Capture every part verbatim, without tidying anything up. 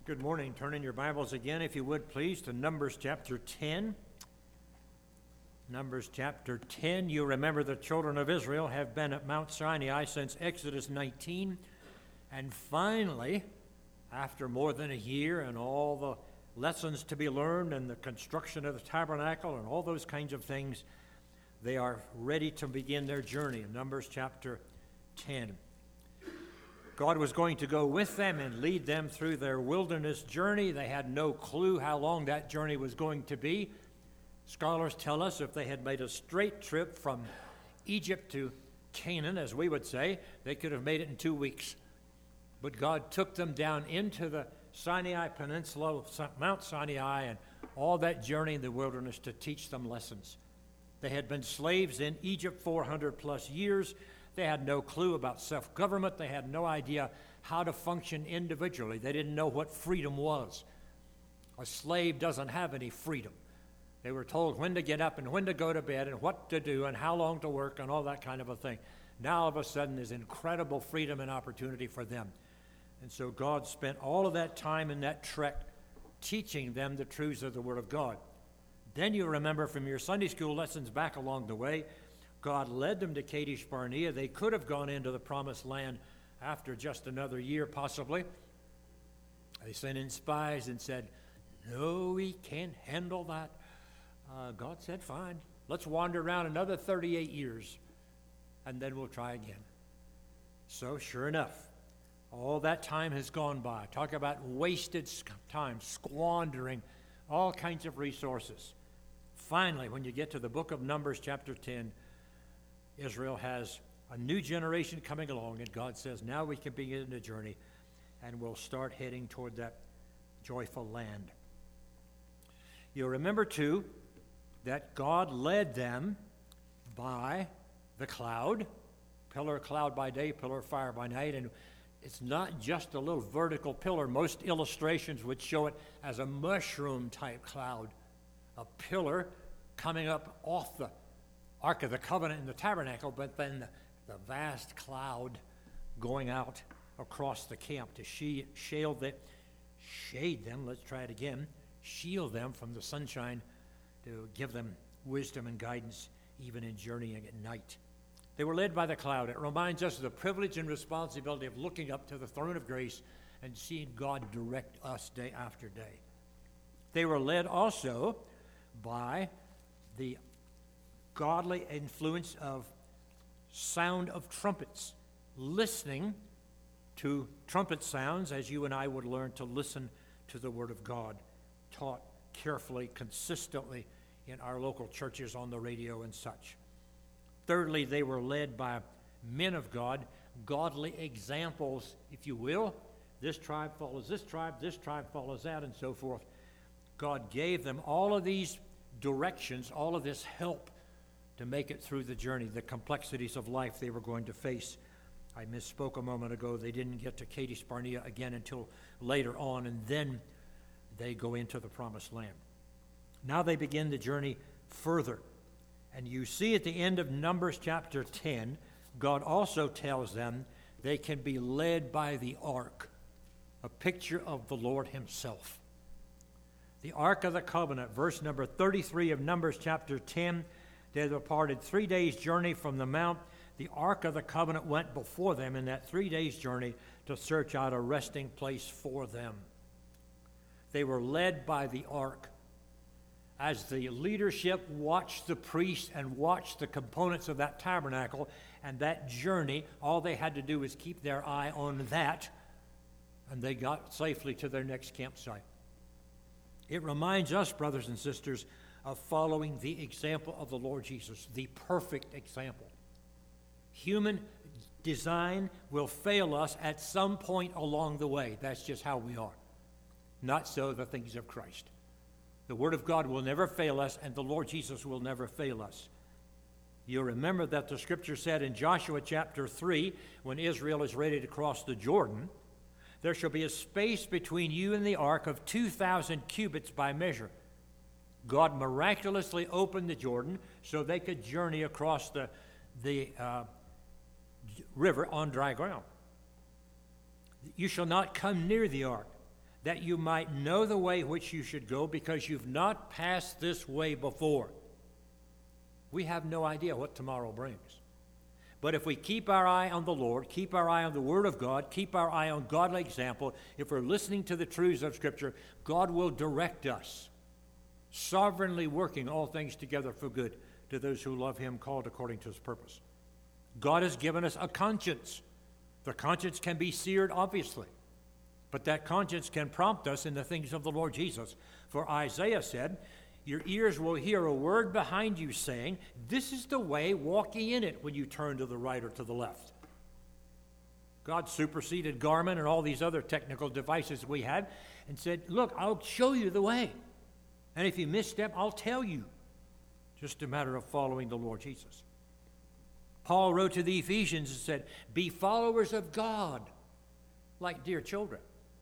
Good morning. Turn in your Bibles again, if you would, please, to Numbers chapter ten. Numbers chapter ten. You remember the children of Israel have been at Mount Sinai since Exodus nineteen. And finally, after more than a year and all the lessons to be learned and the construction of the tabernacle and all those kinds of things, they are ready to begin their journey in Numbers chapter ten. God was going to go with them and lead them through their wilderness journey. They had no clue how long that journey was going to be. Scholars tell us if they had made a straight trip from Egypt to Canaan, as we would say, they could have made it in two weeks. But God took them down into the Sinai Peninsula, Mount Sinai, and all that journey in the wilderness to teach them lessons. They had been slaves in Egypt four hundred plus years. They had no clue about self-government. They had no idea how to function individually. They didn't know what freedom was. A slave doesn't have any freedom. They were told when to get up and when to go to bed and what to do and how long to work and all that kind of a thing. Now, all of a sudden, there's incredible freedom and opportunity for them. And so God spent all of that time in that trek teaching them the truths of the Word of God. Then you remember from your Sunday school lessons back along the way, God led them to Kadesh Barnea. They could have gone into the promised land after just another year, possibly. They sent in spies and said, no, we can't handle that. Uh, God said, fine, let's wander around another thirty-eight years, and then we'll try again. So sure enough, all that time has gone by. Talk about wasted time, squandering all kinds of resources. Finally, when you get to the book of Numbers chapter ten, Israel has a new generation coming along, and God says, now we can begin the journey, and we'll start heading toward that joyful land. You'll remember, too, that God led them by the cloud, pillar of cloud by day, pillar of fire by night, and it's not just a little vertical pillar. Most illustrations would show it as a mushroom-type cloud, a pillar coming up off the Ark of the Covenant in the tabernacle, but then the, the vast cloud going out across the camp to she, shield the, shade them, let's try it again, shield them from the sunshine to give them wisdom and guidance even in journeying at night. They were led by the cloud. It reminds us of the privilege and responsibility of looking up to the throne of grace and seeing God direct us day after day. They were led also by the godly influence of sound of trumpets, listening to trumpet sounds as you and I would learn to listen to the Word of God, taught carefully, consistently in our local churches on the radio and such. Thirdly, they were led by men of God, godly examples, if you will. This tribe follows this tribe, this tribe follows that, and so forth. God gave them all of these directions, all of this help to make it through the journey, the complexities of life they were going to face. I misspoke a moment ago. They didn't get to Kadesh Barnea again until later on, and then they go into the promised land. Now they begin the journey further. And you see at the end of Numbers chapter ten, God also tells them they can be led by the ark, a picture of the Lord himself. The Ark of the Covenant, verse number thirty-three of Numbers chapter ten, they departed three days' journey from the mount. The Ark of the Covenant went before them in that three days' journey to search out a resting place for them. They were led by the ark. As the leadership watched the priests and watched the components of that tabernacle and that journey, all they had to do was keep their eye on that, and they got safely to their next campsite. It reminds us, brothers and sisters, of following the example of the Lord Jesus, the perfect example. Human design will fail us at some point along the way. That's just how we are. Not so the things of Christ. The Word of God will never fail us, and the Lord Jesus will never fail us. You'll remember that the Scripture said in Joshua chapter three, when Israel is ready to cross the Jordan, there shall be a space between you and the ark of two thousand cubits by measure. God miraculously opened the Jordan so they could journey across the, the uh, river on dry ground. You shall not come near the ark. that you might know the way which you should go, because you've not passed this way before. We have no idea what tomorrow brings. But if we keep our eye on the Lord, keep our eye on the Word of God, keep our eye on godly example, if we're listening to the truths of Scripture, God will direct us, sovereignly working all things together for good to those who love Him, called according to His purpose. God has given us a conscience. The conscience can be seared, obviously, but that conscience can prompt us in the things of the Lord Jesus. For Isaiah said, your ears will hear a word behind you saying, this is the way, walk ye in it when you turn to the right or to the left. God superseded Garmin and all these other technical devices we had and said, look, I'll show you the way. And if you misstep, I'll tell you. Just a matter of following the Lord Jesus. Paul wrote to the Ephesians and said, be followers of God like dear children.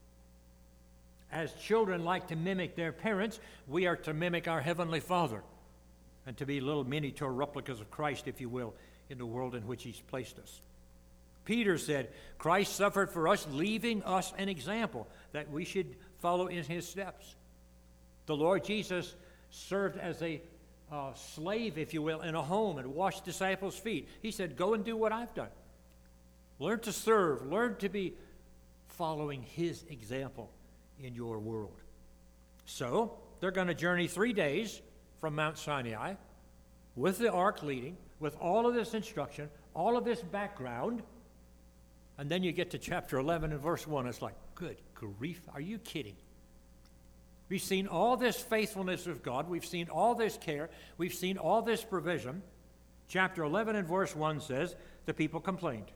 As children like to mimic their parents, we are to mimic our Heavenly Father and to be little miniature replicas of Christ, if you will, in the world in which He's placed us. Peter said, Christ suffered for us, leaving us an example that we should follow in His steps. The Lord Jesus served as a uh, slave, if you will, in a home and washed disciples' feet. He said, go and do what I've done. Learn to serve. Learn to be following His example in your world. So they're going to journey three days from Mount Sinai with the ark leading, with all of this instruction, all of this background, and then you get to chapter eleven and verse one. It's like, good grief, are you kidding? We've seen all this faithfulness of God. We've seen all this care. We've seen all this provision. Chapter eleven and verse one says, the people complained.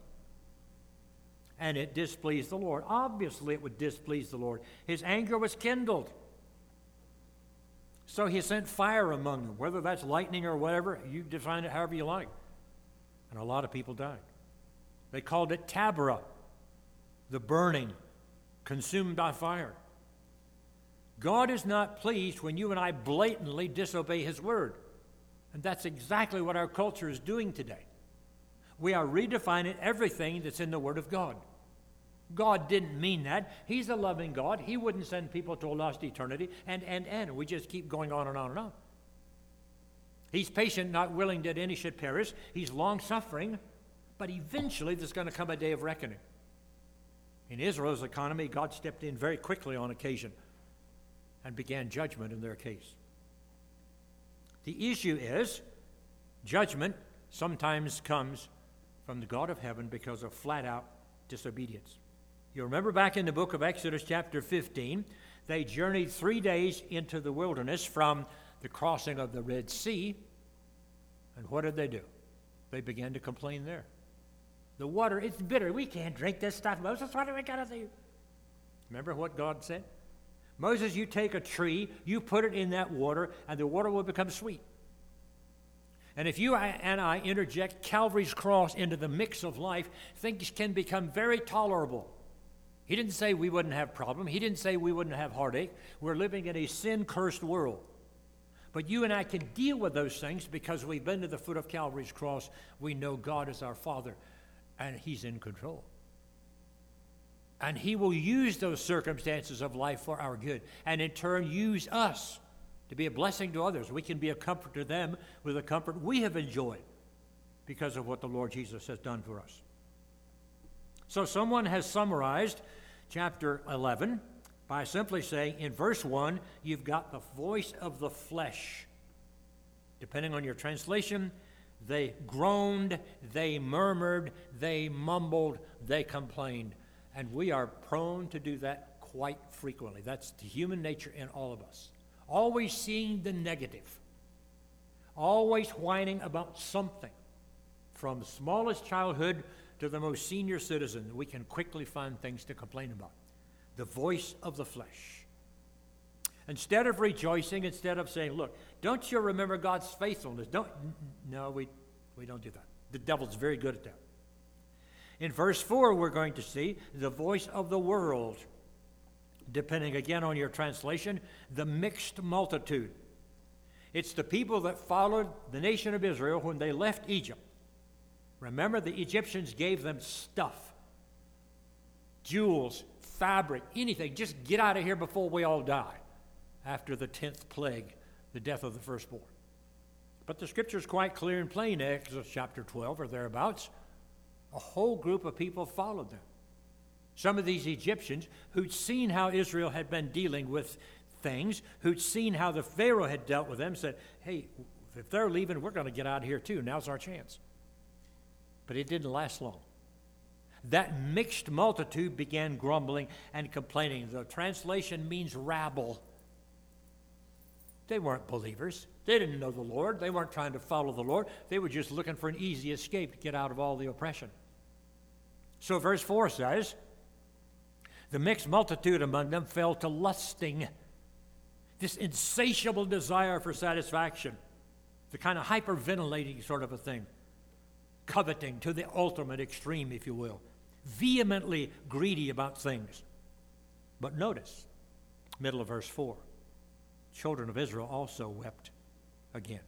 And it displeased the Lord. Obviously, it would displease the Lord. His anger was kindled. So He sent fire among them, whether that's lightning or whatever. You define it however you like. And a lot of people died. They called it Taberah, the burning, consumed by fire. God is not pleased when you and I blatantly disobey His word. And that's exactly what our culture is doing today. We are redefining everything that's in the Word of God. God didn't mean that. He's a loving God. He wouldn't send people to a lost eternity, and, and, and. We just keep going on and on and on. He's patient, not willing that any should perish. He's long-suffering, but eventually there's going to come a day of reckoning. In Israel's economy, God stepped in very quickly on occasion and began judgment in their case. The issue is, judgment sometimes comes from the God of heaven because of flat-out disobedience. You remember back in the book of Exodus chapter fifteen, they journeyed three days into the wilderness from the crossing of the Red Sea, and what did they do? They began to complain there. The water, it's bitter. We can't drink this stuff. Moses, what do we got to do? Remember what God said? Moses, you take a tree, you put it in that water, and the water will become sweet. And if you and I interject Calvary's cross into the mix of life, things can become very tolerable. He didn't say we wouldn't have problems. He didn't say we wouldn't have heartache. We're living in a sin-cursed world. But you and I can deal with those things because we've been to the foot of Calvary's cross. We know God is our Father, and He's in control. And He will use those circumstances of life for our good, and in turn use us to be a blessing to others. We can be a comfort to them with the comfort we have enjoyed because of what the Lord Jesus has done for us. So someone has summarized chapter eleven by simply saying, in verse one, you've got the voice of the flesh. Depending on your translation, they groaned, they murmured, they mumbled, they complained. And we are prone to do that quite frequently. That's the human nature in all of us. Always seeing the negative. Always whining about something. From smallest childhood to the most senior citizen, we can quickly find things to complain about. The voice of the flesh. Instead of rejoicing, instead of saying, look, don't you remember God's faithfulness? Don't, no, we, we don't do that. The devil's very good at that. In verse four, we're going to see the voice of the world. Depending again on your translation, the mixed multitude. It's the people that followed the nation of Israel when they left Egypt. Remember, the Egyptians gave them stuff, jewels, fabric, anything. Just get out of here before we all die. After the tenth plague, the death of the firstborn. But the scripture is quite clear and plain, Exodus chapter twelve or thereabouts. A whole group of people followed them. Some of these Egyptians who'd seen how Israel had been dealing with things, who'd seen how the Pharaoh had dealt with them, said, hey, if they're leaving, we're going to get out of here too. Now's our chance. But it didn't last long. That mixed multitude began grumbling and complaining. The translation means rabble. They weren't believers. They didn't know the Lord. They weren't trying to follow the Lord. They were just looking for an easy escape to get out of all the oppression. So verse four says, the mixed multitude among them fell to lusting, this insatiable desire for satisfaction, the kind of hyperventilating sort of a thing, coveting to the ultimate extreme, if you will, vehemently greedy about things. But notice, middle of verse four, children of Israel also wept again.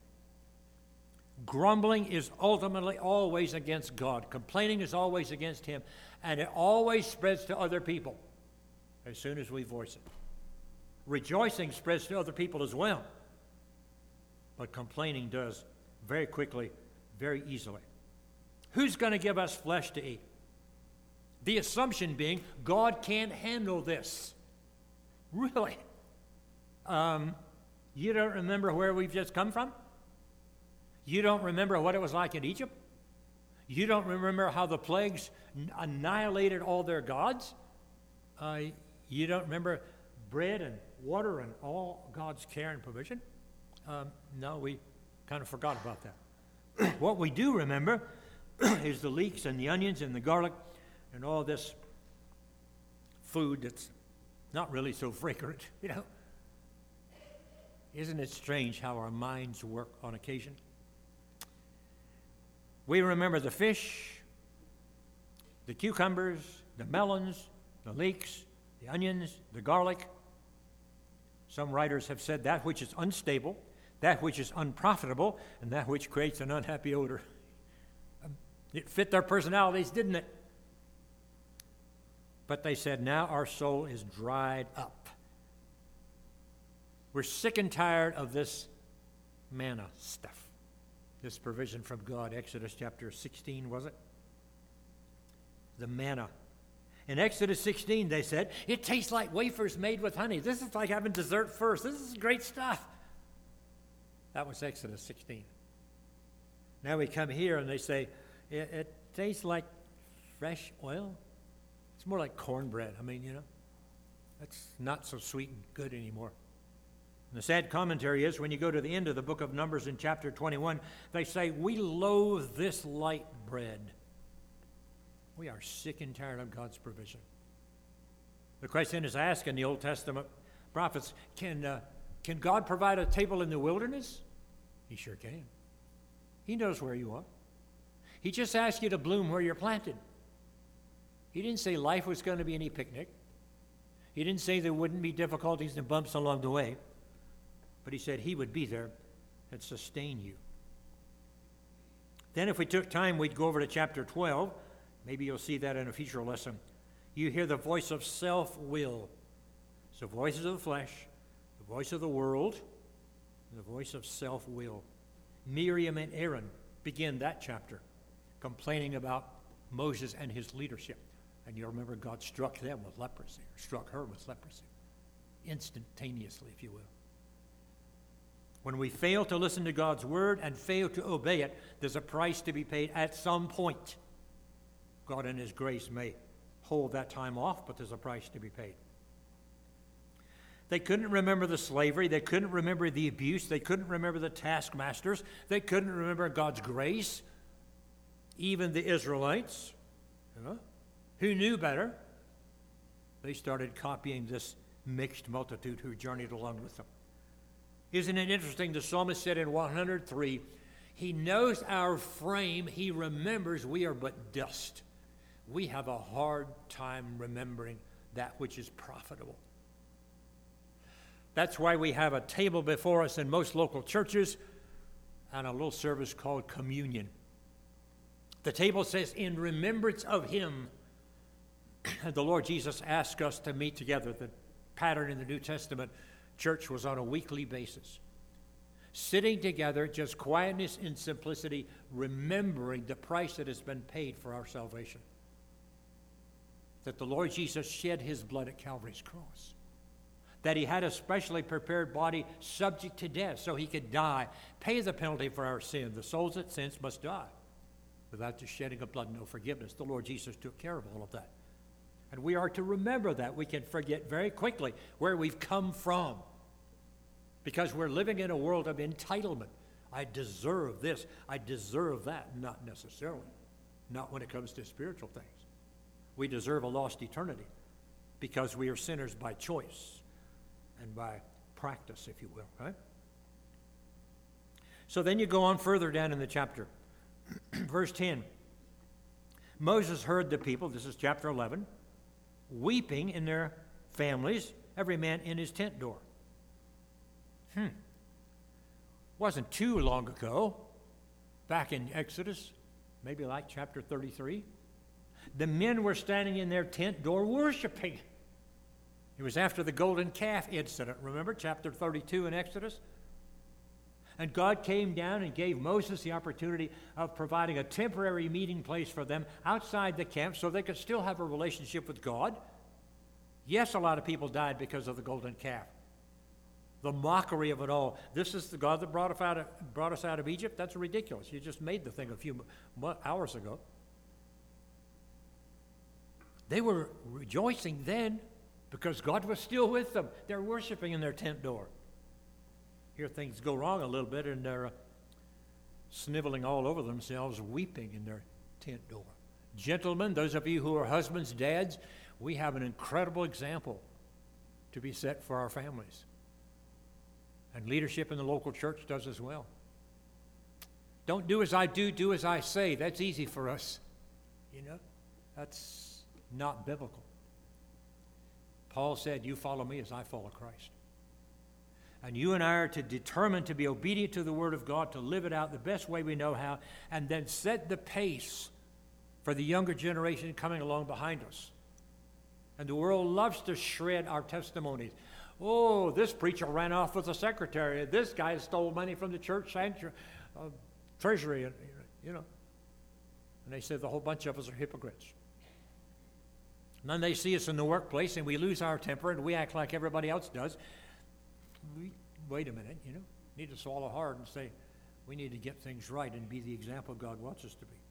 Grumbling is ultimately always against God. Complaining is always against Him. And it always spreads to other people as soon as we voice it. Rejoicing spreads to other people as well. But complaining does very quickly, very easily. Who's going to give us flesh to eat? The assumption being God can't handle this. Really? Um, you don't remember where we've just come from? You don't remember what it was like in Egypt? You don't remember how the plagues annihilated all their gods? Uh, you don't remember bread and water and all God's care and provision? Um, no, we kind of forgot about that. What we do remember is the leeks and the onions and the garlic and all this food that's not really so fragrant, you know. Isn't it strange how our minds work on occasion? We remember the fish, the cucumbers, the melons, the leeks, the onions, the garlic. Some writers have said that which is unstable, that which is unprofitable, and that which creates an unhappy odor. It fit their personalities, didn't it? But they said, now our soul is dried up. We're sick and tired of this manna stuff, this provision from God. Exodus chapter sixteen, was it? The manna. In Exodus sixteen, they said, it tastes like wafers made with honey. This is like having dessert first. This is great stuff. That was Exodus sixteen. Now we come here and they say, it, it tastes like fresh oil. It's more like cornbread. I mean, you know, that's not so sweet and good anymore. And the sad commentary is when you go to the end of the book of Numbers in chapter twenty-one, they say, we loathe this light bread. We are sick and tired of God's provision. The question is asked in the Old Testament prophets, can, uh, can God provide a table in the wilderness? He sure can. He knows where you are. He just asked you to bloom where you're planted. He didn't say life was going to be any picnic. He didn't say there wouldn't be difficulties and bumps along the way. But he said he would be there and sustain you. Then if we took time, we'd go over to chapter twelve. Maybe you'll see that in a future lesson. You hear the voice of self-will. So voices of the flesh, the voice of the world, and the voice of self-will. Miriam and Aaron begin that chapter complaining about Moses and his leadership. And you remember God struck them with leprosy, or struck her with leprosy, instantaneously, if you will. When we fail to listen to God's word and fail to obey it, there's a price to be paid at some point. God in his grace may hold that time off, but there's a price to be paid. They couldn't remember the slavery. They couldn't remember the abuse. They couldn't remember the taskmasters. They couldn't remember God's grace. Even the Israelites, you know, who knew better, they started copying this mixed multitude who journeyed along with them. Isn't it interesting? The psalmist said in one hundred three, he knows our frame. He remembers we are but dust. We have a hard time remembering that which is profitable. That's why we have a table before us in most local churches and a little service called communion. The table says, in remembrance of him. the Lord Jesus asked us to meet together. The pattern in the New Testament church was on a weekly basis. Sitting together, just quietness and simplicity, remembering the price that has been paid for our salvation. That the Lord Jesus shed his blood at Calvary's cross. That he had a specially prepared body subject to death so he could die, pay the penalty for our sin. The souls that sin must die. Without the shedding of blood, no forgiveness. The Lord Jesus took care of all of that. And we are to remember that. We can forget very quickly where we've come from. Because we're living in a world of entitlement. I deserve this. I deserve that. Not necessarily. Not when it comes to spiritual things. We deserve a lost eternity because we are sinners by choice and by practice, if you will, right? So then you go on further down in the chapter. Verse ten. Moses heard the people, this is chapter eleven, weeping in their families, every man in his tent door. Hmm. Wasn't too long ago, back in Exodus, maybe like chapter thirty-three, the men were standing in their tent door worshiping. It was after the golden calf incident. Remember chapter thirty-two in Exodus? And God came down and gave Moses the opportunity of providing a temporary meeting place for them outside the camp so they could still have a relationship with God. Yes, a lot of people died because of the golden calf. The mockery of it all. This is the God that brought us out of, brought us out of Egypt? That's ridiculous. You just made the thing a few hours ago. They were rejoicing then because God was still with them. They're worshiping in their tent door. Here things go wrong a little bit and they're uh, sniveling all over themselves, weeping in their tent door. Gentlemen, those of you who are husbands, dads, we have an incredible example to be set for our families. And leadership in the local church does as well. Don't do as I do, do as I say. That's easy for us. You know, that's not biblical. Paul said, you follow me as I follow Christ. And you and I are to determine to be obedient to the Word of God, to live it out the best way we know how, and then set the pace for the younger generation coming along behind us. And the world loves to shred our testimonies. Oh, this preacher ran off with the secretary. This guy stole money from the church sanctuary, uh, treasury, and you know. And they said the whole bunch of us are hypocrites. And then they see us in the workplace, and we lose our temper, and we act like everybody else does. We, wait a minute, you know, need to swallow hard and say, we need to get things right and be the example God wants us to be.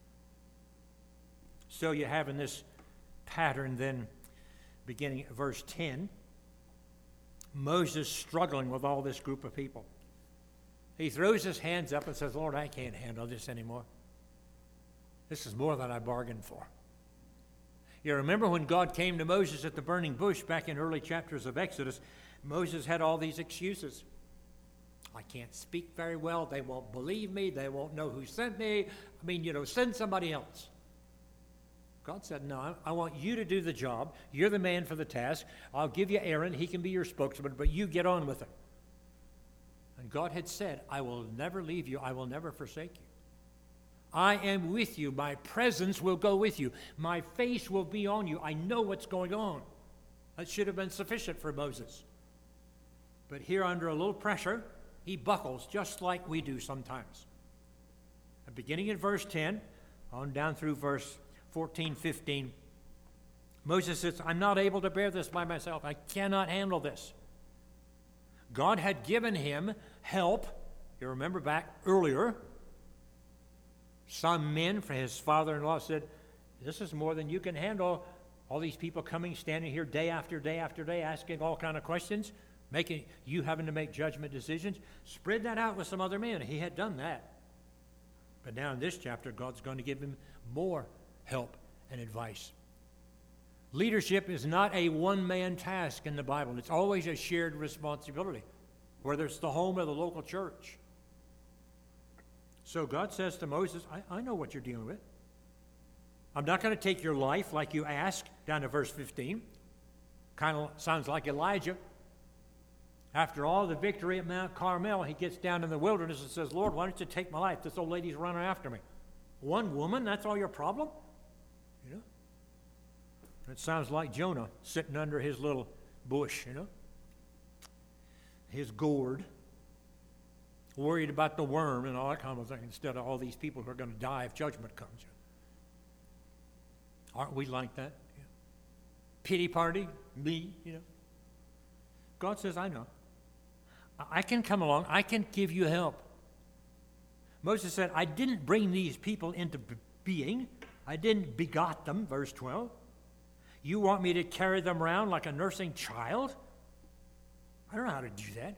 So you have in this pattern then, beginning at verse ten, Moses struggling with all this group of people. He throws his hands up and says, Lord, I can't handle this anymore. This is more than I bargained for. You remember when God came to Moses at the burning bush back in early chapters of Exodus, Moses had all these excuses. I can't speak very well. They won't believe me. They won't know who sent me. I mean, you know, send somebody else. God said, no, I want you to do the job. You're the man for the task. I'll give you Aaron. He can be your spokesman, but you get on with it. And God had said, I will never leave you. I will never forsake you. I am with you. My presence will go with you. My face will be on you. I know what's going on. That should have been sufficient for Moses. But here, under a little pressure, he buckles just like we do sometimes. And beginning in verse ten, on down through verse fourteen, fifteen, Moses says, I'm not able to bear this by myself. I cannot handle this. God had given him help. You remember back earlier, some men from his father-in-law said, this is more than you can handle. All these people coming, standing here day after day after day, asking all kind of questions, making you having to make judgment decisions. Spread that out with some other men. He had done that. But now in this chapter, God's going to give him more help and advice. Leadership is not a one-man task in the Bible. It's always a shared responsibility, whether it's the home or the local church. So God says to Moses, I, I know what you're dealing with. I'm not going to take your life like you asked, down to verse fifteen. Kind of sounds like Elijah. After all the victory at Mount Carmel, he gets down in the wilderness and says, Lord, why don't you take my life? This old lady's running after me. One woman, that's all your problem? You know? It sounds like Jonah sitting under his little bush, you know, his gourd, worried about the worm and all that kind of thing, instead of all these people who are going to die if judgment comes. Aren't we like that? Yeah. Pity party, me, you know. God says, I know. I can come along. I can give you help. Moses said, I didn't bring these people into being. I didn't begot them, verse twelve. You want me to carry them around like a nursing child? I don't know how to do that.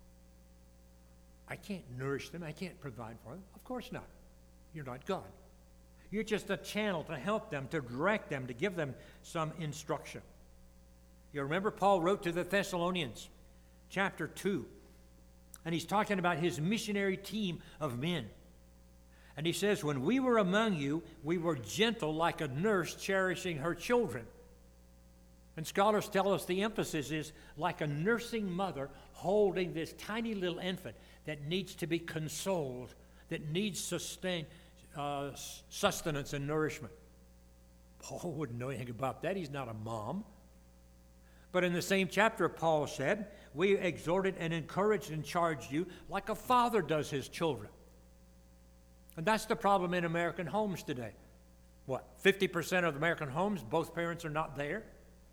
I can't nourish them. I can't provide for them. Of course not. You're not God. You're just a channel to help them, to direct them, to give them some instruction. You remember Paul wrote to the Thessalonians, chapter two, and he's talking about his missionary team of men. And he says, when we were among you, we were gentle like a nurse cherishing her children. And scholars tell us the emphasis is like a nursing mother holding this tiny little infant that needs to be consoled, that needs sustain, uh, sustenance and nourishment. Paul wouldn't know anything about that. He's not a mom. But in the same chapter, Paul said, we exhorted and encouraged and charged you like a father does his children. And that's the problem in American homes today. What, fifty percent of American homes, both parents are not there?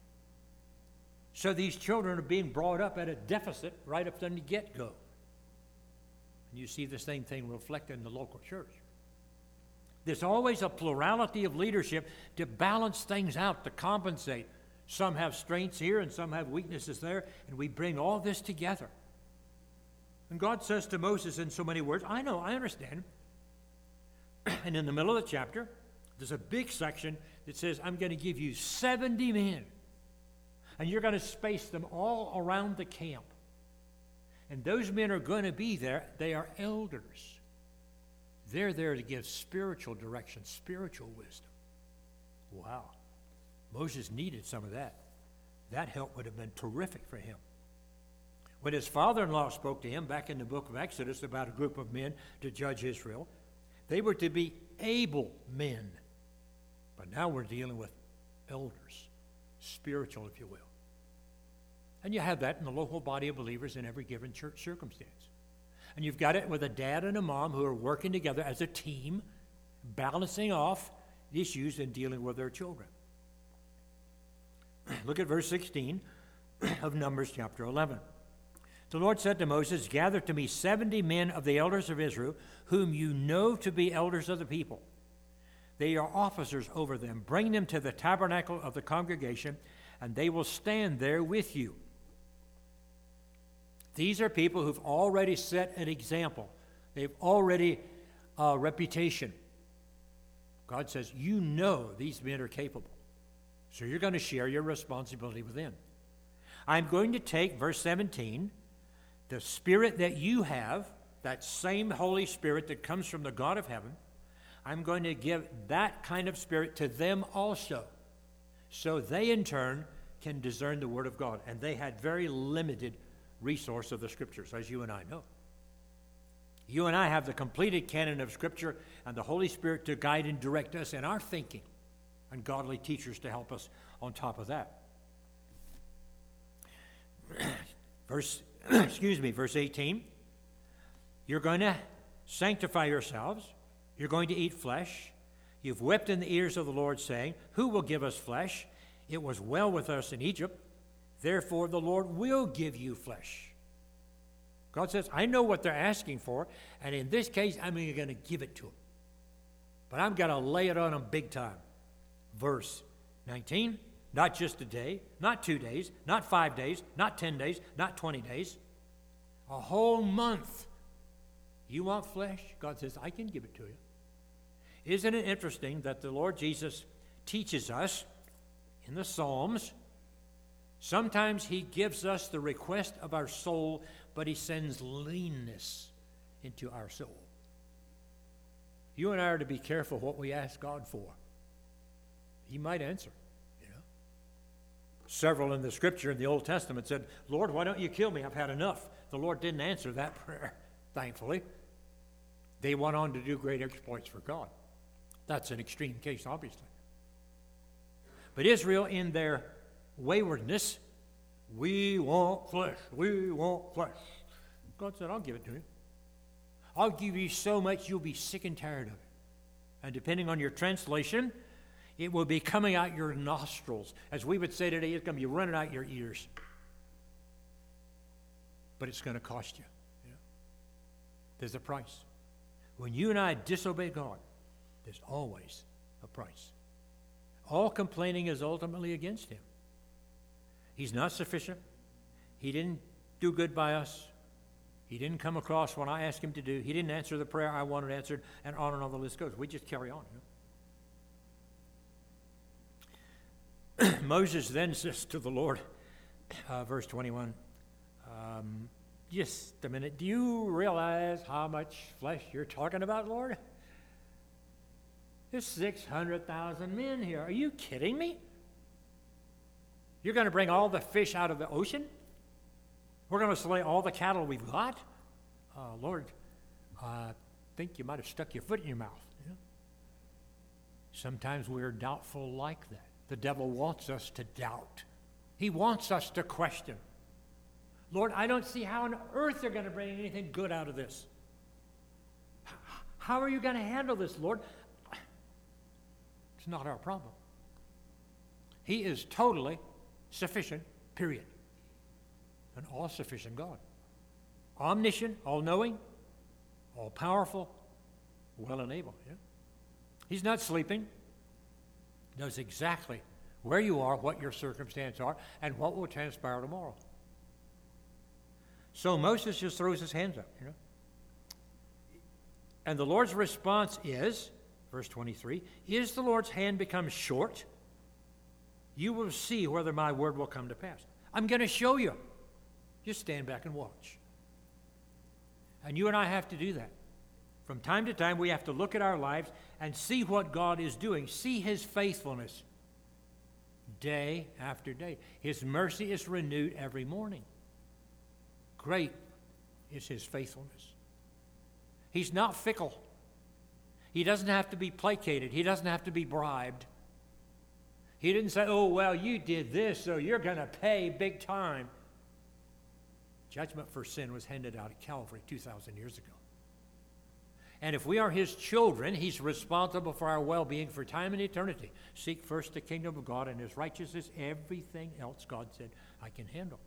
So these children are being brought up at a deficit right up from the get-go. And you see the same thing reflected in the local church. There's always a plurality of leadership to balance things out, to compensate. Some have strengths here and some have weaknesses there, and we bring all this together. And God says to Moses in so many words, I know, I understand. And in the middle of the chapter, there's a big section that says, I'm going to give you seventy men. And you're going to space them all around the camp. And those men are going to be there. They are elders. They're there to give spiritual direction, spiritual wisdom. Wow. Moses needed some of that. That help would have been terrific for him. When his father-in-law spoke to him back in the book of Exodus about a group of men to judge Israel, they were to be able men. But now we're dealing with elders, spiritual, if you will. And you have that in the local body of believers in every given church circumstance. And you've got it with a dad and a mom who are working together as a team, balancing off issues and dealing with their children. Look at verse sixteen of Numbers chapter eleven. The Lord said to Moses, gather to me seventy men of the elders of Israel, whom you know to be elders of the people. They are officers over them. Bring them to the tabernacle of the congregation, and they will stand there with you. These are people who've already set an example. They've already a reputation. God says, you know these men are capable. So you're going to share your responsibility with them. I'm going to take, verse seventeen, the spirit that you have, that same Holy Spirit that comes from the God of heaven, I'm going to give that kind of spirit to them also, so they in turn can discern the Word of God. And they had very limited resource of the Scriptures, as you and I know. You and I have the completed canon of Scripture and the Holy Spirit to guide and direct us in our thinking, and godly teachers to help us on top of that. Verse, excuse me, verse eighteen. You're going to sanctify yourselves. You're going to eat flesh. You've wept in the ears of the Lord, saying, who will give us flesh? It was well with us in Egypt. Therefore, the Lord will give you flesh. God says, I know what they're asking for, and in this case, I'm going to give it to them. But I'm going to lay it on them big time. Verse nineteen, not just a day, not two days, not five days, not ten days, not twenty days, a whole month. You want flesh? God says, I can give it to you. Isn't it interesting that the Lord Jesus teaches us in the Psalms, sometimes he gives us the request of our soul, but he sends leanness into our soul. You and I are to be careful what we ask God for. He might answer, you know. Several in the Scripture in the Old Testament said, Lord, why don't you kill me? I've had enough. The Lord didn't answer that prayer, thankfully. They went on to do great exploits for God. That's an extreme case, obviously. But Israel, in their waywardness, we want flesh, we want flesh. God said, I'll give it to you. I'll give you so much you'll be sick and tired of it. And depending on your translation, it will be coming out your nostrils. As we would say today, it's going to be running out your ears. But it's going to cost you. you know? There's a price. When you and I disobey God, there's always a price. All complaining is ultimately against him. He's not sufficient. He didn't do good by us. He didn't come across what I asked him to do. He didn't answer the prayer I wanted answered, and on and on the list goes. We just carry on. You know? Moses then says to the Lord, uh, verse twenty-one, um, just a minute, do you realize how much flesh you're talking about, Lord? There's six hundred thousand men here. Are you kidding me? You're going to bring all the fish out of the ocean? We're going to slay all the cattle we've got? Uh, Lord, I think you might have stuck your foot in your mouth. You know? Sometimes we're doubtful like that. The devil wants us to doubt. He wants us to question. Lord, I don't see how on earth they're going to bring anything good out of this. How are you going to handle this, Lord? It's not our problem. He is totally sufficient, period. An all-sufficient God. Omniscient, all-knowing, all-powerful, well and able. Yeah? He's not sleeping. He knows exactly where you are, what your circumstances are, and what will transpire tomorrow. So Moses just throws his hands up, you know. And the Lord's response is, verse twenty-three, is the Lord's hand become short? You will see whether my word will come to pass. I'm going to show you. Just stand back and watch. And you and I have to do that. From time to time, we have to look at our lives and see what God is doing, see his faithfulness day after day. His mercy is renewed every morning. Great is his faithfulness. He's not fickle. He doesn't have to be placated. He doesn't have to be bribed. He didn't say, oh, well, you did this, so you're going to pay big time. Judgment for sin was handed out at Calvary two thousand years ago. And if we are his children, he's responsible for our well-being for time and eternity. Seek first the kingdom of God and his righteousness. Everything else, God said, I can handle.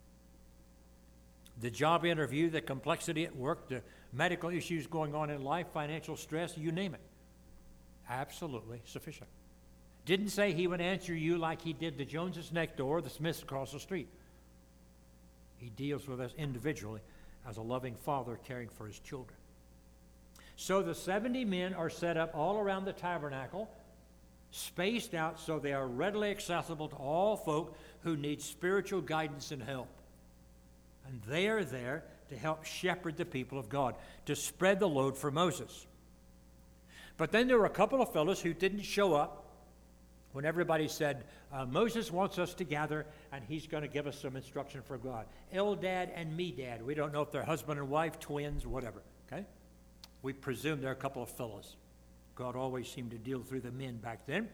The job interview, the complexity at work, the medical issues going on in life, financial stress, you name it. Absolutely sufficient. Didn't say he would answer you like he did the Joneses next door, the Smiths across the street. He deals with us individually as a loving father caring for his children. So the seventy men are set up all around the tabernacle, spaced out so they are readily accessible to all folk who need spiritual guidance and help. And they are there to help shepherd the people of God, to spread the load for Moses. But then there were a couple of fellows who didn't show up when everybody said, uh, Moses wants us to gather, and he's going to give us some instruction from God. Eldad and Medad. We don't know if they're husband and wife, twins, whatever. Okay? We presume they're a couple of fellows. God always seemed to deal through the men back then.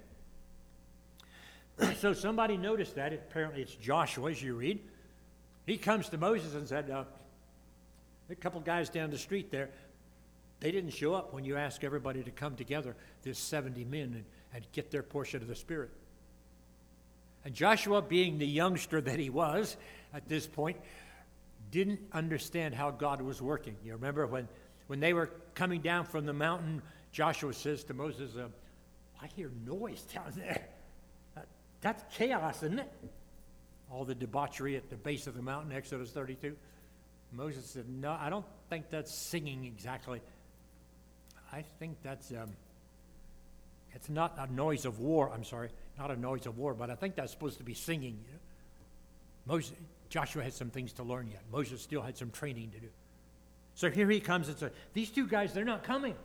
So somebody noticed that. Apparently it's Joshua, as you read. He comes to Moses and said, uh, a couple guys down the street there, they didn't show up when you asked everybody to come together, there's seventy men, and, and get their portion of the Spirit. And Joshua, being the youngster that he was at this point, didn't understand how God was working. You remember when, when they were coming down from the mountain, Joshua says to Moses, uh, I hear noise down there. Uh, that's chaos, isn't it? All the debauchery at the base of the mountain, Exodus thirty-two. Moses said, no, I don't think that's singing exactly. I think that's, um, it's not a noise of war, I'm sorry, not a noise of war, but I think that's supposed to be singing. You know? Moses, Joshua had some things to learn yet. Moses still had some training to do. So here he comes and says, these two guys, they're not coming.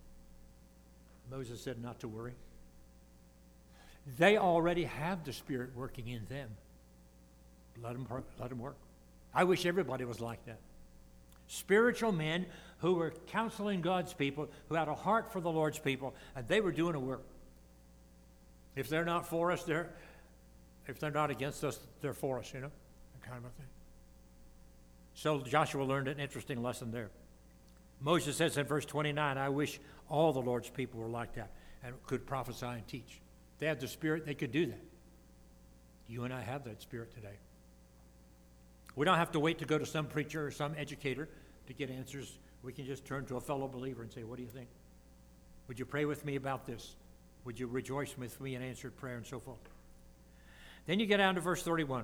Moses said, not to worry. They already have the Spirit working in them. Let them, let them work. I wish everybody was like that. Spiritual men who were counseling God's people, who had a heart for the Lord's people, and they were doing a work. If they're not for us, they're, if they're not against us, they're for us, you know, that kind of a thing. So Joshua learned an interesting lesson there. Moses says in verse twenty-nine, I wish all the Lord's people were like that and could prophesy and teach. They had the Spirit, they could do that. You and I have that Spirit today. We don't have to wait to go to some preacher or some educator to get answers. We can just turn to a fellow believer and say, what do you think? Would you pray with me about this? Would you rejoice with me in answered prayer and so forth? Then you get down to verse thirty-one.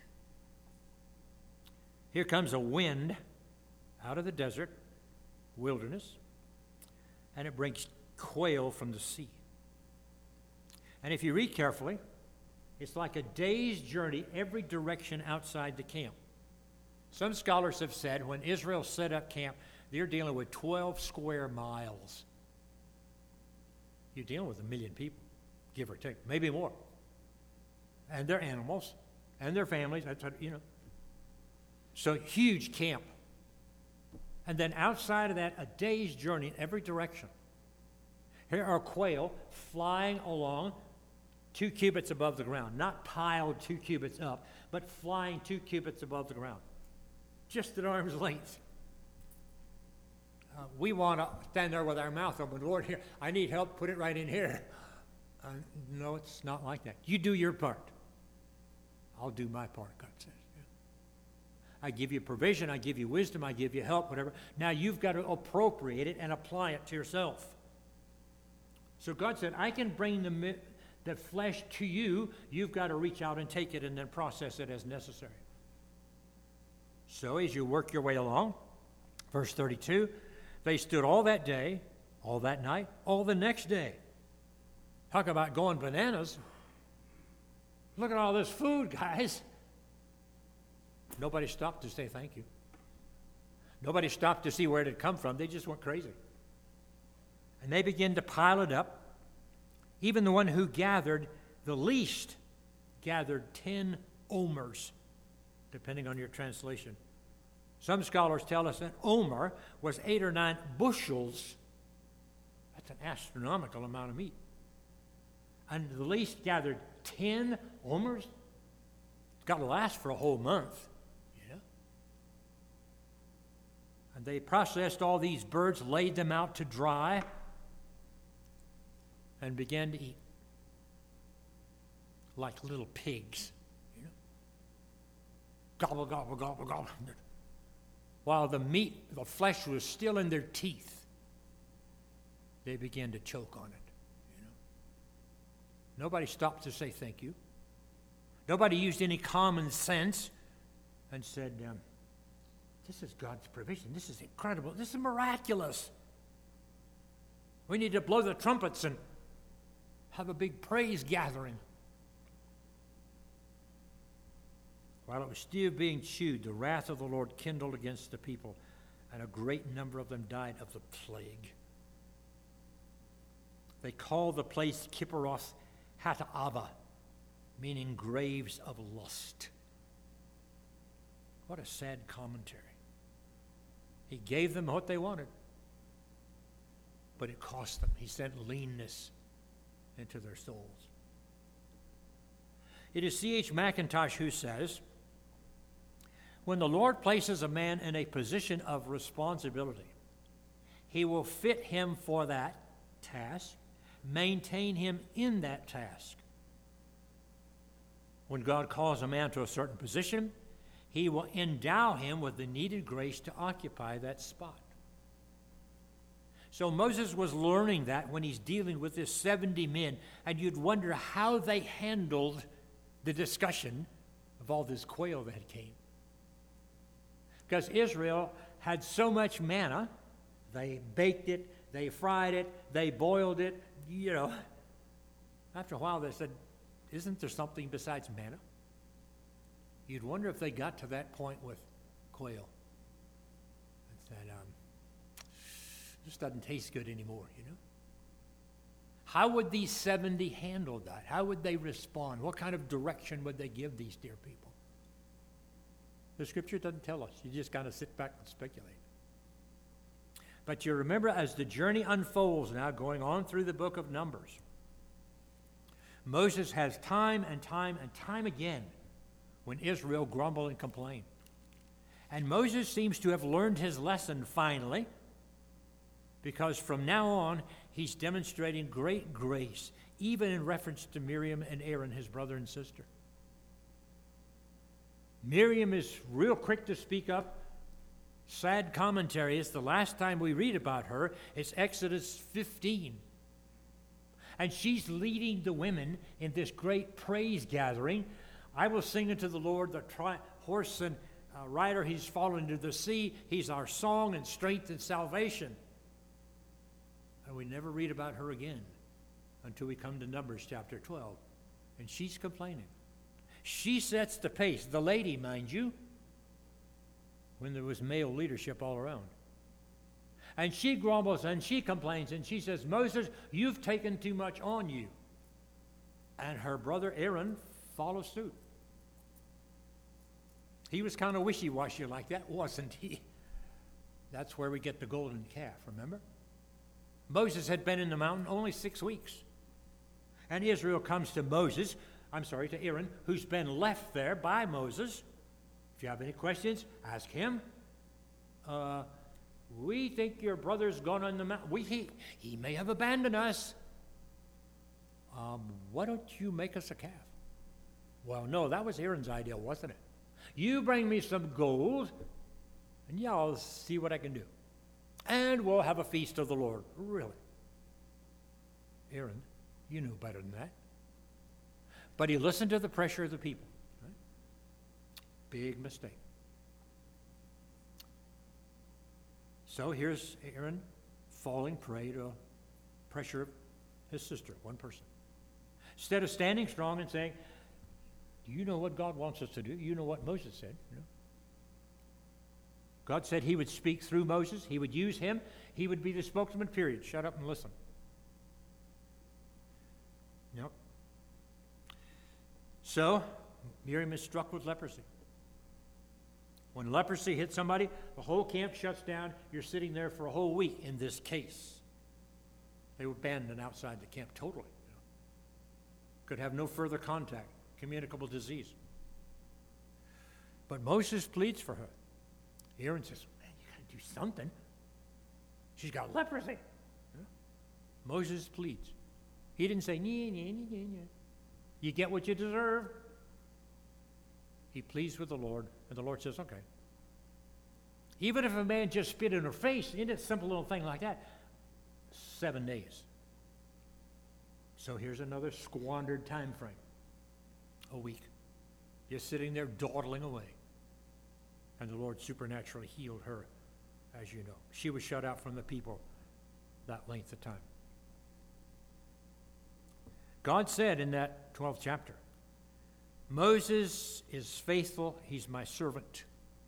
Here comes a wind out of the desert, wilderness, and it brings quail from the sea. And if you read carefully, it's like a day's journey every direction outside the camp. Some scholars have said when Israel set up camp, they're dealing with twelve square miles. You're dealing with a million people, give or take, maybe more. And their animals, and their families, that's what, you know. So huge camp. And then outside of that, a day's journey in every direction. Here are quail flying along two cubits above the ground, not piled two cubits up, but flying two cubits above the ground, just at arm's length. Uh, we want to stand there with our mouth open. Lord, here, I need help. Put it right in here. Uh, no, it's not like that. You do your part. I'll do my part, God says. Yeah. I give you provision. I give you wisdom. I give you help, whatever. Now you've got to appropriate it and apply it to yourself. So God said, I can bring the, the flesh to you. You've got to reach out and take it and then process it as necessary. So as you work your way along, verse thirty-two, they stood all that day, all that night, all the next day. Talk about going bananas. Look at all this food, guys. Nobody stopped to say thank you. Nobody stopped to see where it had come from. They just went crazy. And they began to pile it up. Even the one who gathered the least gathered ten omers, depending on your translation. Some scholars tell us that omer was eight or nine bushels. That's an astronomical amount of meat. And the least gathered ten omers. It's got to last for a whole month. Yeah. And they processed all these birds, laid them out to dry, and began to eat like little pigs. You know? Gobble, gobble, gobble, gobble. While the meat, the flesh was still in their teeth, they began to choke on it. You know? Nobody stopped to say thank you. Nobody used any common sense and said, um, this is God's provision. This is incredible. This is miraculous. We need to blow the trumpets and have a big praise gathering. While it was still being chewed, the wrath of the Lord kindled against the people, and a great number of them died of the plague. They called the place Kibroth Hattaavah, meaning graves of lust. What a sad commentary. He gave them what they wanted, but it cost them. He sent leanness into their souls. It is C H Mackintosh who says, when the Lord places a man in a position of responsibility, he will fit him for that task, maintain him in that task. When God calls a man to a certain position, he will endow him with the needed grace to occupy that spot. So Moses was learning that when he's dealing with his seventy men, and you'd wonder how they handled the discussion of all this quail that came. Because Israel had so much manna, they baked it, they fried it, they boiled it, you know. After a while they said, isn't there something besides manna? You'd wonder if they got to that point with quail. And said, um, this doesn't taste good anymore, you know. How would these seventy handle that? How would they respond? What kind of direction would they give these dear people? The scripture doesn't tell us. You just kind of sit back and speculate. But you remember, as the journey unfolds now, going on through the book of Numbers, Moses has time and time and time again when Israel grumble and complain. And Moses seems to have learned his lesson finally, because from now on, he's demonstrating great grace, even in reference to Miriam and Aaron, his brother and sister. Miriam is real quick to speak up. Sad commentary is the last time we read about her is Exodus fifteen. And she's leading the women in this great praise gathering. I will sing unto the Lord, the tri- horse and uh, rider, he's fallen into the sea. He's our song and strength and salvation. And we never read about her again until we come to Numbers chapter twelve. And she's complaining. She sets the pace, the lady, mind you, when there was male leadership all around. And she grumbles and she complains and she says, Moses, you've taken too much on you. And her brother Aaron follows suit. He was kind of wishy-washy like that, wasn't he? That's where we get the golden calf, remember? Moses had been in the mountain only six weeks. And Israel comes to Moses, I'm sorry, to Aaron, who's been left there by Moses. If you have any questions, ask him. Uh, we think your brother's gone on the mountain. We, he, he may have abandoned us. Um, why don't you make us a calf? Well, no, that was Aaron's idea, wasn't it? You bring me some gold, and yeah, I'll see what I can do. And we'll have a feast of the Lord. Really? Aaron, you knew better than that. But he listened to the pressure of the people. Right? Big mistake. So here's Aaron falling prey to pressure of his sister, one person. Instead of standing strong and saying, do you know what God wants us to do? You know what Moses said. You know? God said he would speak through Moses. He would use him. He would be the spokesman, period. Shut up and listen. Yep. So, Miriam is struck with leprosy. When leprosy hits somebody, the whole camp shuts down. You're sitting there for a whole week in this case. They were abandoned outside the camp totally. You know. Could have no further contact, communicable disease. But Moses pleads for her. Aaron says, man, you got to do something. She's got leprosy. Yeah. Moses pleads. He didn't say, nee, nee, nee, nee, nee. You get what you deserve. He pleads with the Lord, and the Lord says, okay. Even if a man just spit in her face, isn't it a simple little thing like that? Seven days. So here's another squandered time frame. A week. Just sitting there dawdling away. And the Lord supernaturally healed her, as you know. She was shut out from the people that length of time. God said in that twelfth chapter, Moses is faithful, he's my servant.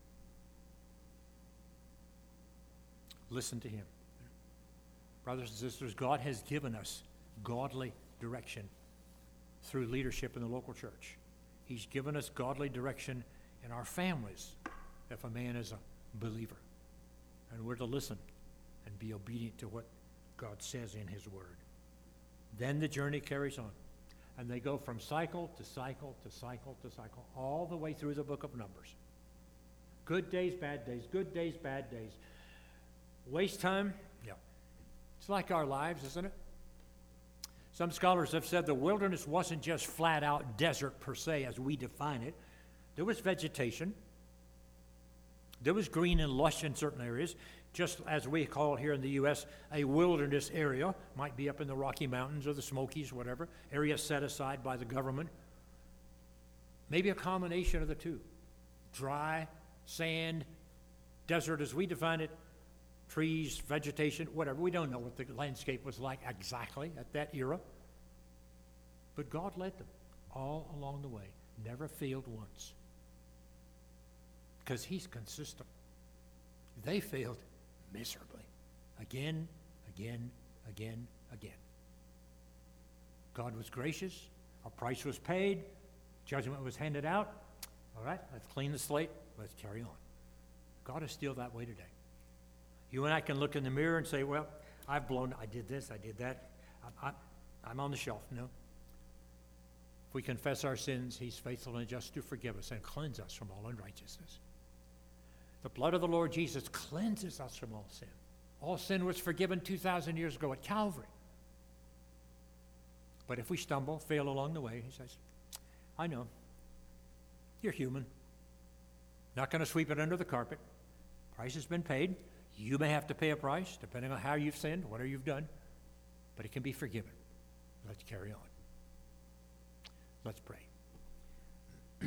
Listen to him. Brothers and sisters, God has given us godly direction through leadership in the local church. He's given us godly direction in our families if a man is a believer. And we're to listen and be obedient to what God says in his word. Then the journey carries on. And they go from cycle to cycle to cycle to cycle, all the way through the book of Numbers. Good days, bad days, good days, bad days. Waste time? Yeah. It's like our lives, isn't it? Some scholars have said the wilderness wasn't just flat out desert per se as we define it. There was vegetation. There was green and lush in certain areas, just as we call here in the U S a wilderness area. Might be up in the Rocky Mountains or the Smokies, whatever. Area set aside by the government. Maybe a combination of the two. Dry, sand, desert as we define it, trees, vegetation, whatever. We don't know what the landscape was like exactly at that era. But God led them all along the way. Never failed once. Because he's consistent. They failed miserably. Again, again, again, again. God was gracious. A price was paid. Judgment was handed out. All right, let's clean the slate. Let's carry on. God is still that way today. You and I can look in the mirror and say, well, I've blown, I did this, I did that. I, I, I'm on the shelf. No. If we confess our sins, he's faithful and just to forgive us and cleanse us from all unrighteousness. The blood of the Lord Jesus cleanses us from all sin. All sin was forgiven two thousand years ago at Calvary. But if we stumble, fail along the way, he says, I know. You're human. Not going to sweep it under the carpet. Price has been paid. You may have to pay a price, depending on how you've sinned, whatever you've done. But it can be forgiven. Let's carry on. Let's pray.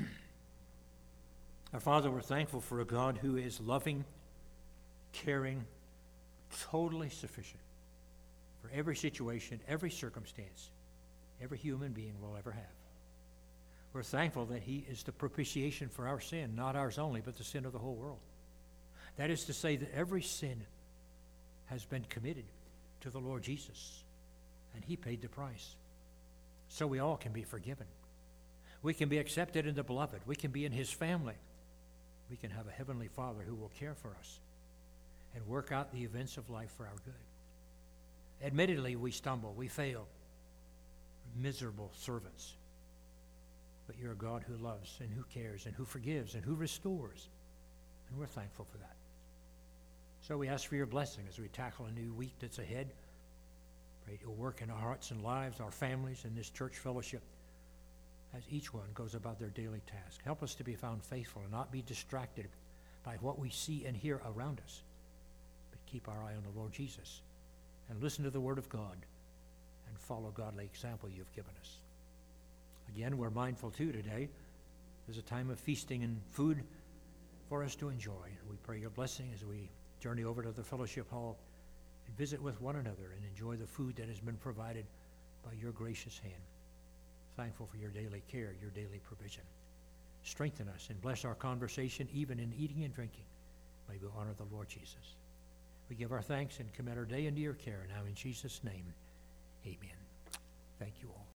Our Father, we're thankful for a God who is loving, caring, totally sufficient for every situation, every circumstance, every human being will ever have. We're thankful that he is the propitiation for our sin, not ours only, but the sin of the whole world. That is to say that every sin has been committed to the Lord Jesus, and he paid the price. So we all can be forgiven. We can be accepted in the beloved. We can be in his family. We can have a heavenly Father who will care for us and work out the events of life for our good. Admittedly, we stumble, we fail, miserable servants. But you're a God who loves and who cares and who forgives and who restores. And we're thankful for that. So we ask for your blessing as we tackle a new week that's ahead. Pray you'll work in our hearts and lives, our families, and this church fellowship as each one goes about their daily task. Help us to be found faithful and not be distracted by what we see and hear around us, but keep our eye on the Lord Jesus and listen to the word of God and follow godly example you've given us. Again, we're mindful too today. There's a time of feasting and food for us to enjoy. We pray your blessing as we journey over to the fellowship hall and visit with one another and enjoy the food that has been provided by your gracious hand. Thankful for your daily care, your daily provision. Strengthen us and bless our conversation, even in eating and drinking. May we honor the Lord Jesus. We give our thanks and commit our day into your care. Now in Jesus' name, amen. Thank you all.